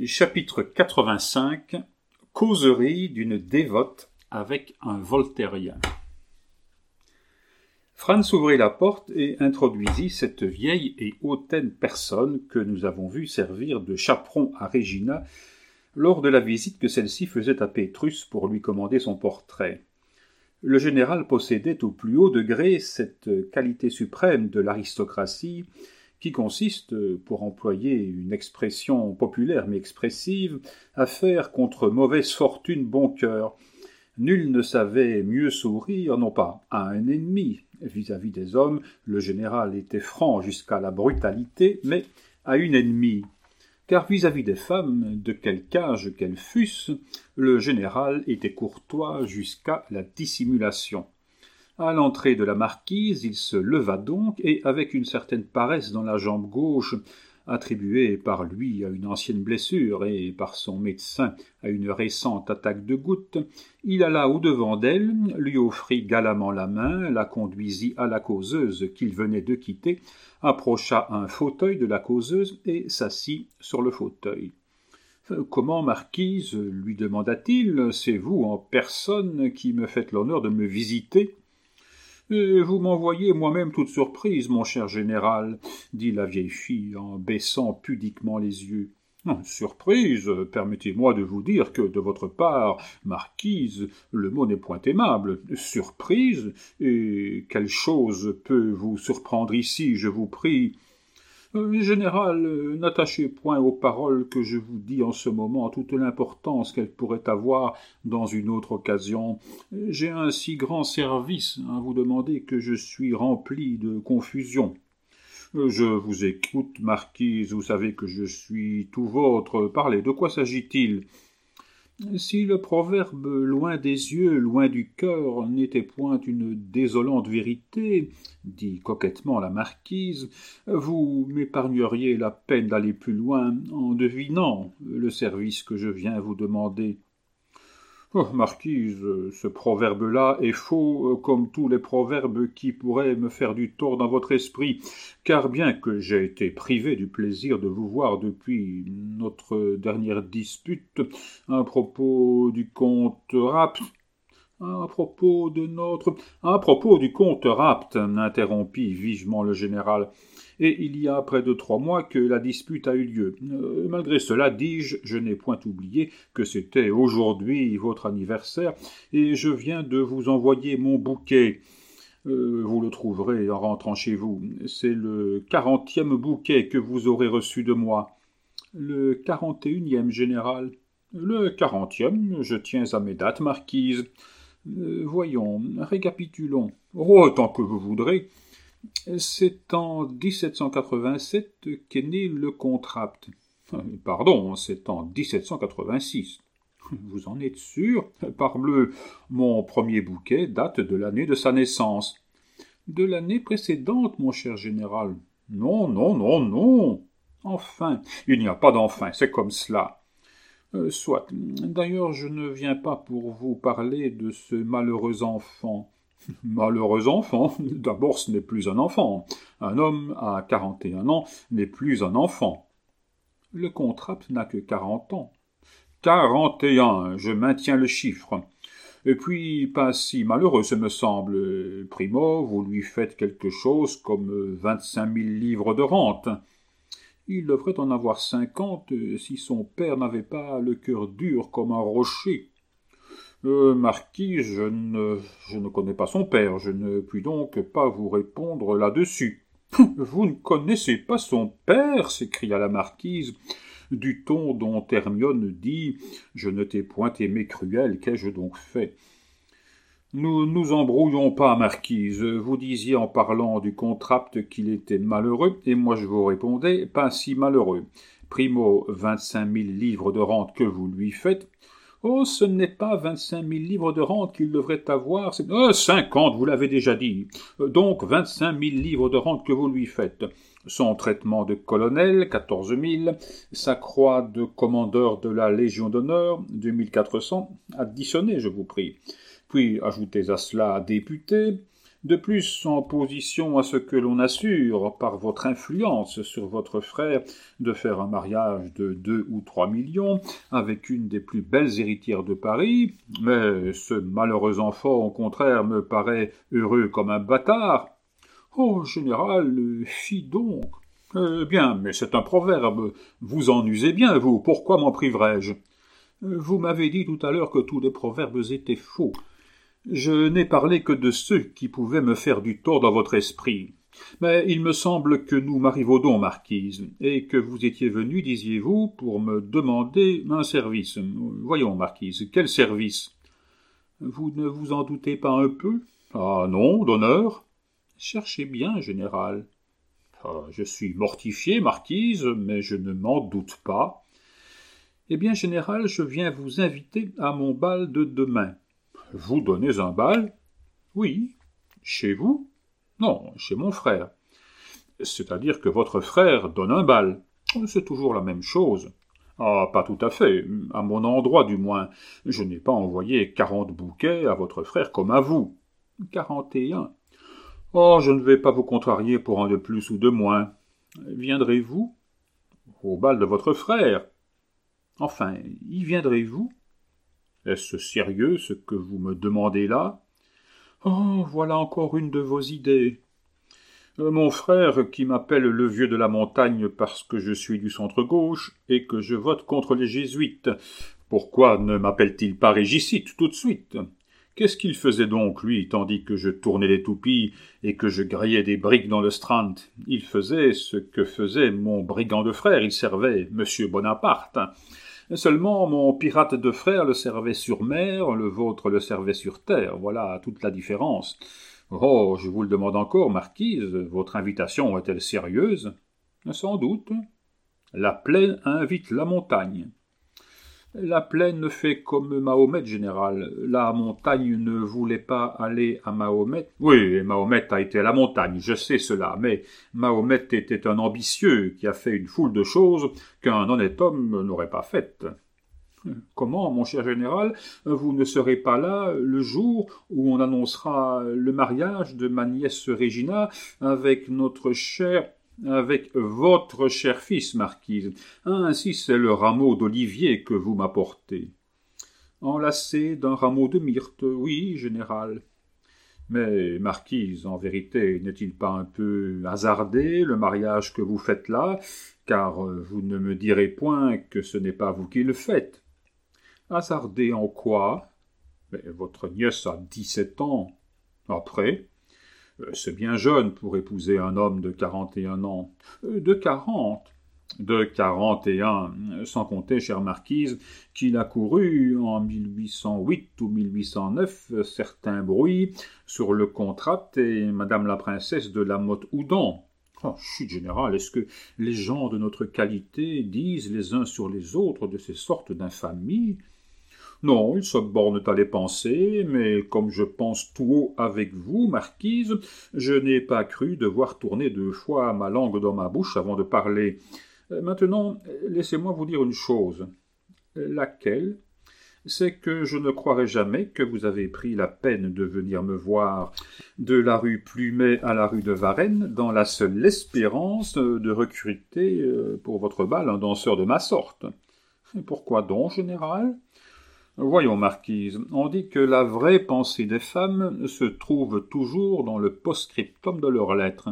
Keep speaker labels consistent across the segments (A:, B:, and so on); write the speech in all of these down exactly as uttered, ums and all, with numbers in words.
A: Chapitre quatre-vingt-cinq. Causerie d'une dévote avec un voltairien. Franz ouvrit la porte et introduisit cette vieille et hautaine personne que nous avons vu servir de chaperon à Régina lors de la visite que celle-ci faisait à Pétrus pour lui commander son portrait. Le général possédait au plus haut degré cette qualité suprême de l'aristocratie qui consiste, pour employer une expression populaire mais expressive, à faire contre mauvaise fortune bon cœur. Nul ne savait mieux sourire, non pas à un ennemi, vis-à-vis des hommes, le général était franc jusqu'à la brutalité, mais à une ennemie. Car vis-à-vis des femmes, de quelque âge qu'elles fussent, le général était courtois jusqu'à la dissimulation. À l'entrée de la marquise, il se leva donc, et avec une certaine paresse dans la jambe gauche, attribuée par lui à une ancienne blessure et par son médecin à une récente attaque de goutte, il alla au-devant d'elle, lui offrit galamment la main, la conduisit à la causeuse qu'il venait de quitter, approcha un fauteuil de la causeuse et s'assit sur le fauteuil. « Comment, marquise, lui demanda-t-il, c'est vous en personne qui me faites l'honneur de me visiter ?» Et « Vous m'envoyez moi-même toute surprise, mon cher général, » dit la vieille fille en baissant pudiquement les yeux. « Surprise, permettez-moi de vous dire que, de votre part, marquise, le mot n'est point aimable. Surprise, et quelle chose peut vous surprendre ici, je vous prie ?» Euh, « Général, euh, n'attachez point aux paroles que je vous dis en ce moment toute l'importance qu'elles pourraient avoir dans une autre occasion. J'ai un si grand service à vous demander que je suis rempli de confusion. Euh, je vous écoute, marquise, vous savez que je suis tout vôtre. Parlez, de quoi s'agit-il ? » Si le proverbe « loin des yeux, loin du cœur » n'était point une désolante vérité, dit coquettement la marquise, vous m'épargneriez la peine d'aller plus loin en devinant le service que je viens vous demander. Oh, marquise, ce proverbe-là est faux, comme tous les proverbes qui pourraient me faire du tort dans votre esprit, car bien que j'ai été privé du plaisir de vous voir depuis notre dernière dispute, à propos du comte Rapt, à propos de notre... À propos du comte Rapt, interrompit vivement le général, et il y a près de trois mois que la dispute a eu lieu. Euh, malgré cela, dis-je, je n'ai point oublié que c'était aujourd'hui votre anniversaire, et je viens de vous envoyer mon bouquet. Euh, vous le trouverez en rentrant chez vous. C'est le quarantième bouquet que vous aurez reçu de moi. Le quarante et unième, général. Le quarantième, je tiens à mes dates, marquise. Euh, voyons, récapitulons. Oh, tant que vous voudrez. C'est en dix-sept cent quatre-vingt-sept qu'est né le comte Rapt. Pardon, c'est en dix-sept cent quatre-vingt-six. Vous en êtes sûr ? Parbleu, mon premier bouquet date de l'année de sa naissance. De l'année précédente, mon cher général. Non, non, non, non. Enfin, il n'y a pas d'enfin, c'est comme cela. Euh, soit. D'ailleurs, je ne viens pas pour vous parler de ce malheureux enfant. Malheureux enfant, d'abord ce n'est plus un enfant. Un homme à quarante et un ans n'est plus un enfant. Le comte Rapt n'a que quarante ans. Quarante et un, je maintiens le chiffre. Et puis, pas si malheureux, ce me semble. Primo, vous lui faites quelque chose comme vingt-cinq mille livres de rente. Il devrait en avoir cinquante si son père n'avait pas le cœur dur comme un rocher. Euh, marquis, je ne, je ne connais pas son père, je ne puis donc pas vous répondre là-dessus. Vous ne connaissez pas son père, s'écria la marquise, du ton dont Hermione dit « Je ne t'ai point aimé cruel, qu'ai-je donc fait ?» Nous nous embrouillons pas, marquise. Vous disiez en parlant du comte Rapt qu'il était malheureux, et moi je vous répondais « Pas si malheureux. Primo, vingt-cinq mille livres de rente que vous lui faites. » Oh, ce n'est pas vingt-cinq mille livres de rente qu'il devrait avoir, c'est... Euh, cinquante, vous l'avez déjà dit. Donc vingt-cinq mille livres de rente que vous lui faites. Son traitement de colonel, quatorze mille. Sa croix de commandeur de la Légion d'honneur, deux mille quatre cents. Additionnez, je vous prie. Puis ajoutez à cela député, De plus, en position à ce que l'on assure, par votre influence sur votre frère, de faire un mariage de deux ou trois millions avec une des plus belles héritières de Paris, mais ce malheureux enfant, au contraire, me paraît heureux comme un bâtard. Oh, général, fi donc. Eh bien, mais c'est un proverbe. Vous en usez bien, vous. Pourquoi m'en priverais-je? Vous m'avez dit tout à l'heure que tous les proverbes étaient faux. Je n'ai parlé que de ceux qui pouvaient me faire du tort dans votre esprit. Mais il me semble que nous marivaudons, marquise, et que vous étiez venue, disiez-vous, pour me demander un service. Voyons, marquise, quel service? Vous ne vous en doutez pas un peu? Ah non, d'honneur. Cherchez bien, général. Ah, je suis mortifié, marquise, mais je ne m'en doute pas. Eh bien, général, je viens vous inviter à mon bal de demain. Vous donnez un bal? Oui. Chez vous? Non, chez mon frère. C'est-à-dire que votre frère donne un bal. C'est toujours la même chose. Ah, pas tout à fait, à mon endroit du moins. Je n'ai pas envoyé quarante bouquets à votre frère comme à vous. Quarante et un. Oh, je ne vais pas vous contrarier pour un de plus ou de moins. Viendrez-vous? Au bal de votre frère. Enfin, y viendrez-vous? Est-ce sérieux ce que vous me demandez là? Oh, voilà encore une de vos idées. Euh, mon frère, qui m'appelle le vieux de la montagne parce que je suis du centre-gauche et que je vote contre les jésuites, pourquoi ne m'appelle-t-il pas régicide tout de suite? Qu'est-ce qu'il faisait donc, lui, tandis que je tournais les toupies et que je grillais des briques dans le Strand? Il faisait ce que faisait mon brigand de frère, il servait Monsieur Bonaparte. Seulement, mon pirate de frère le servait sur mer, le vôtre le servait sur terre. Voilà toute la différence. Oh, je vous le demande encore, marquise, votre invitation est-elle sérieuse? Sans doute. La plaine invite la montagne. La plaine fait comme Mahomet, général. La montagne ne voulait pas aller à Mahomet. Oui, Mahomet a été à la montagne, je sais cela, mais Mahomet était un ambitieux qui a fait une foule de choses qu'un honnête homme n'aurait pas faites. Comment, mon cher général, vous ne serez pas là le jour où on annoncera le mariage de ma nièce Régina avec notre cher... avec votre cher fils, marquise. Ainsi c'est le rameau d'olivier que vous m'apportez. Enlacé d'un rameau de myrte, oui, général. Mais, marquise, en vérité, n'est-il pas un peu hasardé, le mariage que vous faites là, car vous ne me direz point que ce n'est pas vous qui le faites. Hasardé en quoi? Mais votre nièce a dix-sept ans. Après? C'est bien jeune pour épouser un homme de quarante et un ans. De quarante. De quarante et un, sans compter, chère marquise, qu'il a couru en mille huit cent huit ou mille huit cent neuf certains bruits sur le contrat et madame la princesse de la Motte-Houdon. Oh, chut, général, est-ce que les gens de notre qualité disent les uns sur les autres de ces sortes d'infamies? Non, ils se bornent à les penser, mais comme je pense tout haut avec vous, marquise, je n'ai pas cru devoir tourner deux fois ma langue dans ma bouche avant de parler. Maintenant, laissez-moi vous dire une chose. Laquelle? C'est que je ne croirai jamais que vous avez pris la peine de venir me voir de la rue Plumet à la rue de Varennes dans la seule espérance de recruter pour votre bal un danseur de ma sorte. Et pourquoi donc, général? Voyons, marquise, on dit que la vraie pensée des femmes se trouve toujours dans le post-scriptum de leurs lettres.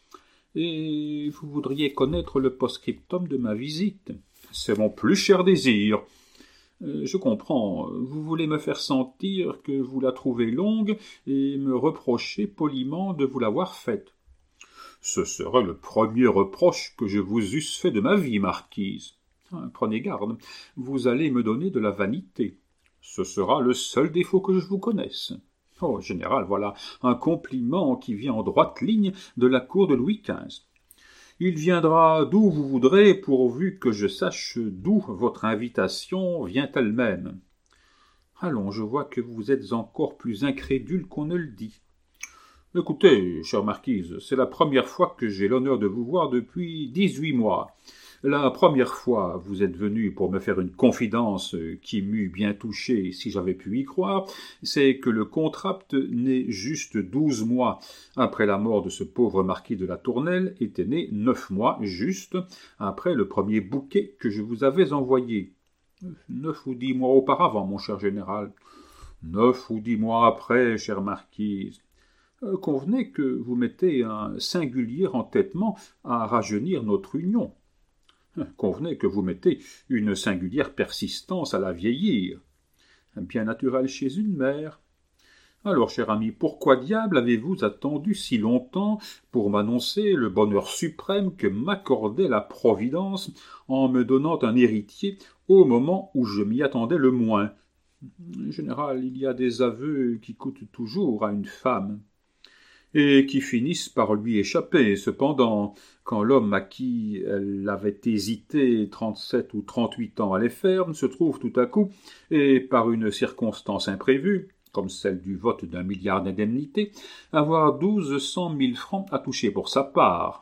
A: Et vous voudriez connaître le post-scriptum de ma visite? C'est mon plus cher désir. Euh, je comprends. Vous voulez me faire sentir que vous la trouvez longue et me reprocher poliment de vous l'avoir faite. Ce serait le premier reproche que je vous eusse fait de ma vie, marquise. Prenez garde, vous allez me donner de la vanité. Ce sera le seul défaut que je vous connaisse. Oh, général, voilà un compliment qui vient en droite ligne de la cour de Louis quinze. Il viendra d'où vous voudrez, pourvu que je sache d'où votre invitation vient elle-même. Allons, je vois que vous êtes encore plus incrédule qu'on ne le dit. Écoutez, chère marquise, c'est la première fois que j'ai l'honneur de vous voir depuis dix-huit mois. La première fois, vous êtes venu pour me faire une confidence qui m'eût bien touché si j'avais pu y croire, c'est que le contrapt, né juste douze mois après la mort de ce pauvre marquis de la Tournelle, était né neuf mois juste après le premier bouquet que je vous avais envoyé. Neuf ou dix mois auparavant, mon cher général. Neuf ou dix mois après, chère marquise. Euh, convenez que vous mettez un singulier entêtement à rajeunir notre union. Convenez que vous mettez une singulière persistance à la vieillir. Bien naturel chez une mère. Alors, cher ami, pourquoi diable avez-vous attendu si longtemps pour m'annoncer le bonheur suprême que m'accordait la Providence en me donnant un héritier au moment où je m'y attendais le moins? Général, il y a des aveux qui coûtent toujours à une femme, et qui finissent par lui échapper. Cependant, quand l'homme à qui elle avait hésité trente-sept ou trente-huit ans à les faire se trouve tout à coup, et par une circonstance imprévue, comme celle du vote d'un milliard d'indemnités, avoir douze cent mille francs à toucher pour sa part.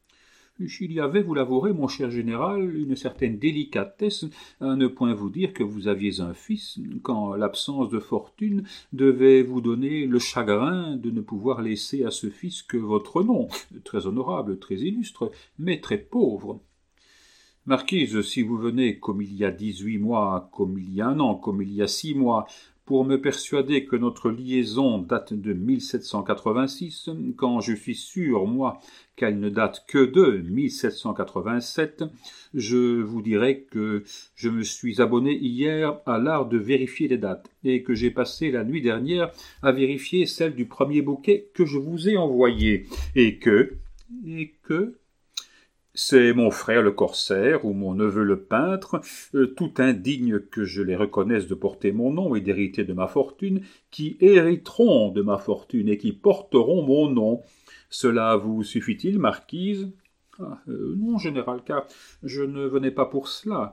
A: Il y avait, vous l'avouerez, mon cher général, une certaine délicatesse à ne point vous dire que vous aviez un fils, quand l'absence de fortune devait vous donner le chagrin de ne pouvoir laisser à ce fils que votre nom, très honorable, très illustre, mais très pauvre. Marquise, si vous venez, comme il y a dix-huit mois, comme il y a un an, comme il y a six mois, pour me persuader que notre liaison date de mille sept cent quatre-vingt-six, quand je suis sûr, moi, qu'elle ne date que de mille sept cent quatre-vingt-sept, je vous dirai que je me suis abonné hier à l'art de vérifier les dates, et que j'ai passé la nuit dernière à vérifier celle du premier bouquet que je vous ai envoyé, et que... et que... c'est mon frère le corsaire ou mon neveu le peintre, euh, tout indigne que je les reconnaisse de porter mon nom et d'hériter de ma fortune, qui hériteront de ma fortune et qui porteront mon nom. Cela vous suffit-il, marquise? ah, euh, Non, général, car je ne venais pas pour cela.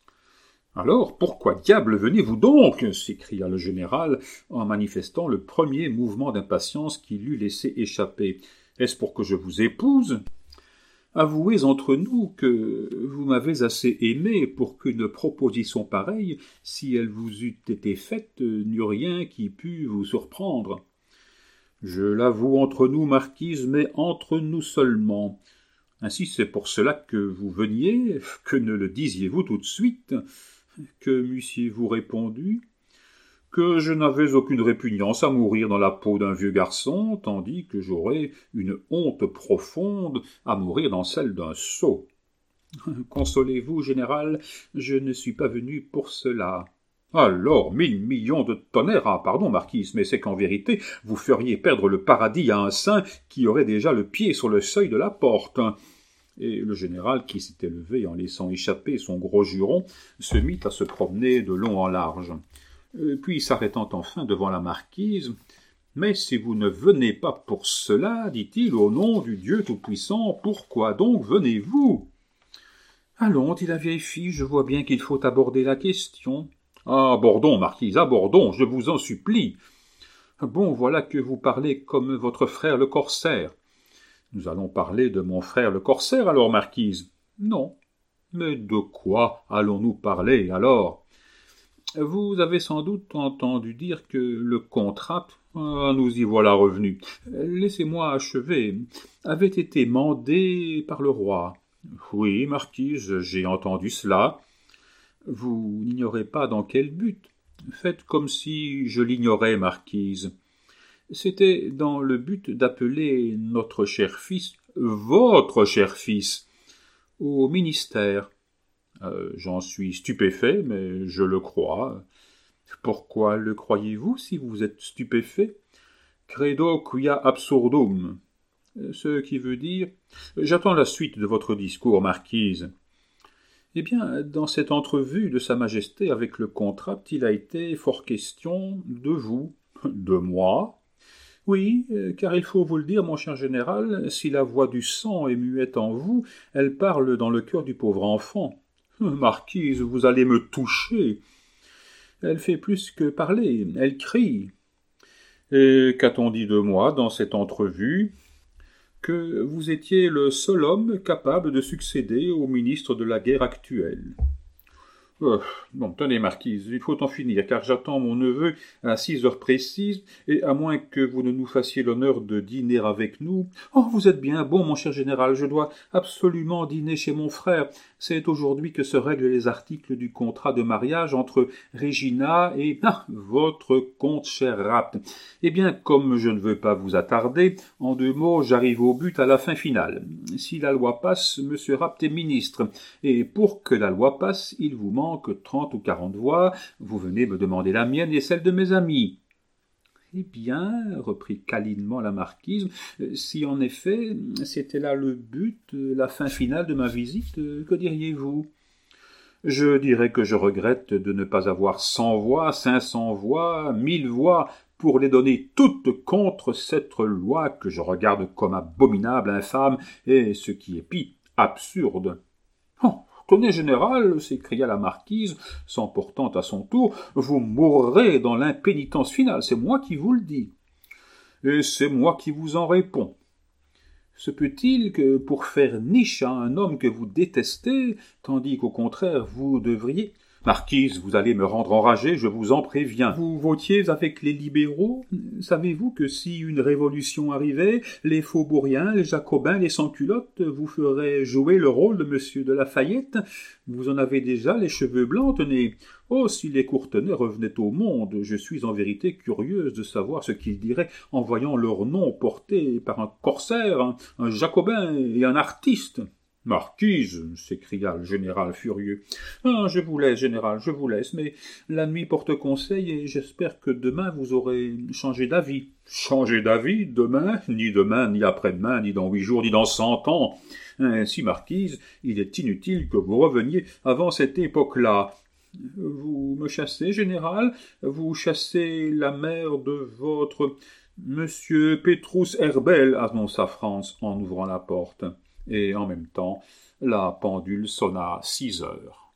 A: Alors, pourquoi diable venez-vous donc? S'écria le général, en manifestant le premier mouvement d'impatience qu'il eût laissé échapper. Est-ce pour que je vous épouse? Avouez entre nous que vous m'avez assez aimé pour qu'une proposition pareille, si elle vous eût été faite, n'eût rien qui pût vous surprendre. Je l'avoue entre nous, marquise, mais entre nous seulement. Ainsi c'est pour cela que vous veniez, que ne le disiez-vous tout de suite? Que m'eussiez-vous répondu? Que je n'avais aucune répugnance à mourir dans la peau d'un vieux garçon, tandis que j'aurais une honte profonde à mourir dans celle d'un sot. Consolez-vous, général, je ne suis pas venu pour cela. Alors, mille millions de tonnerres, ah, pardon, marquise, mais c'est qu'en vérité, vous feriez perdre le paradis à un saint qui aurait déjà le pied sur le seuil de la porte. Et le général, qui s'était levé en laissant échapper son gros juron, se mit à se promener de long en large. Puis, s'arrêtant enfin devant la marquise, « Mais si vous ne venez pas pour cela, dit-il, au nom du Dieu Tout-Puissant, pourquoi donc venez-vous » Allons, dit la vieille fille, je vois bien qu'il faut aborder la question. Ah, abordons, marquise, abordons, je vous en supplie. Bon, voilà que vous parlez comme votre frère le corsaire. Nous allons parler de mon frère le corsaire, alors, marquise. Non. Mais de quoi allons-nous parler, alors? Vous avez sans doute entendu dire que le contrat, ah, nous y voilà revenus, laissez-moi achever, avait été mandé par le roi. Oui, marquise, j'ai entendu cela. Vous n'ignorez pas dans quel but. Faites comme si je l'ignorais, marquise. C'était dans le but d'appeler notre cher fils, votre cher fils, au ministère. Euh, j'en suis stupéfait, mais je le crois. Pourquoi le croyez-vous si vous êtes stupéfait? Credo quia absurdum. Ce qui veut dire « J'attends la suite de votre discours, marquise. » Eh bien, dans cette entrevue de Sa Majesté avec le contrat, il a été fort question de vous. De moi? Oui, car il faut vous le dire, mon cher général, si la voix du sang est muette en vous, elle parle dans le cœur du pauvre enfant. Marquise, vous allez me toucher. Elle fait plus que parler, elle crie. Et qu'a-t-on dit de moi dans cette entrevue? que vous étiez le seul homme capable de succéder au ministre de la guerre actuelle. Oh, bon, tenez, marquise, il faut en finir, car j'attends mon neveu à six heures précises, et à moins que vous ne nous fassiez l'honneur de dîner avec nous... Oh, vous êtes bien bon, mon cher général, je dois absolument dîner chez mon frère. C'est aujourd'hui que se règlent les articles du contrat de mariage entre Régina et... Ah, votre comte, cher Rapt. Eh bien, comme je ne veux pas vous attarder, en deux mots, j'arrive au but à la fin finale. Si la loi passe, monsieur Rapt est ministre, et pour que la loi passe, il vous manque que trente ou quarante voix, vous venez me demander la mienne et celle de mes amis. Eh bien, reprit câlinement la marquise, si en effet c'était là le but, la fin finale de ma visite, que diriez-vous? Je dirais que je regrette de ne pas avoir cent voix, cinq cents voix, mille voix, pour les donner toutes contre cette loi que je regarde comme abominable, infâme, et, ce qui est pis, absurde. Oh, tenez, général, s'écria la marquise, s'emportant à son tour, vous mourrez dans l'impénitence finale, c'est moi qui vous le dis. Et c'est moi qui vous en réponds. Se peut-il que, pour faire niche à un homme que vous détestez, tandis qu'au contraire vous devriez... Marquise, vous allez me rendre enragé, je vous en préviens. Vous votiez avec les libéraux? Savez-vous que si une révolution arrivait, les faubouriens, les jacobins, les sans-culottes vous feraient jouer le rôle de monsieur de Lafayette? Vous en avez déjà les cheveux blancs, tenez. Oh, si les Courtenay revenaient au monde, je suis en vérité curieuse de savoir ce qu'ils diraient en voyant leur nom porté par un corsaire, un, un jacobin et un artiste. Marquise, s'écria le général furieux. Ah, je vous laisse, général, je vous laisse, mais la nuit porte conseil et j'espère que demain vous aurez changé d'avis. Changé d'avis? Demain? Ni demain, ni après-demain, ni dans huit jours, ni dans cent ans. Ainsi, marquise, il est inutile que vous reveniez avant cette époque-là. Vous me chassez, général? Vous chassez la mère de votre... Monsieur Pétrus Herbel, annonça France en ouvrant la porte. Et en même temps, la pendule sonna six heures.